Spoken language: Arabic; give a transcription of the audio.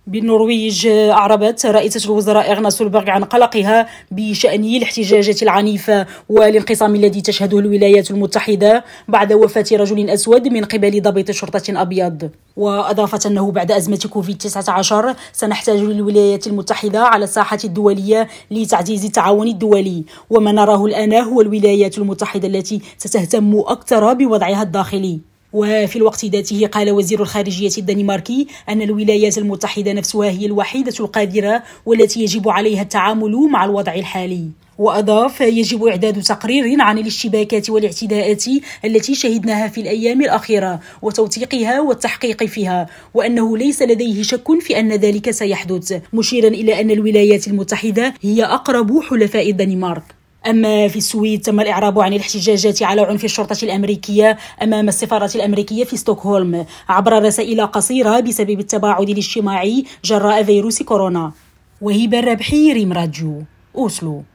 بالنرويج أعربت رئيسة الوزراء إغنا سولبرغ عن قلقها بشأن الاحتجاجات العنيفة والانقسام الذي تشهده الولايات المتحدة بعد وفاة رجل أسود من قبل ضابط شرطة أبيض. وأضافت أنه بعد أزمة كوفيد-19 سنحتاج للولايات المتحدة على الساحة الدولية لتعزيز التعاون الدولي، وما نراه الآن هو الولايات المتحدة التي ستهتم أكثر بوضعها الداخلي. وفي الوقت ذاته قال وزير الخارجية الدنماركي أن الولايات المتحدة نفسها هي الوحيدة القادرة والتي يجب عليها التعامل مع الوضع الحالي. وأضاف يجب إعداد تقرير عن الاشتباكات والاعتداءات التي شهدناها في الأيام الأخيرة وتوثيقها والتحقيق فيها، وأنه ليس لديه شك في أن ذلك سيحدث، مشيرا إلى أن الولايات المتحدة هي أقرب حلفاء الدنمارك. أما في السويد تم الإعراب عن الاحتجاجات على عنف الشرطة الأمريكية أمام السفارة الأمريكية في ستوكهولم عبر رسائل قصيرة بسبب التباعد الاجتماعي جراء فيروس كورونا. وهبة الربحي، ريم راديو، أوسلو.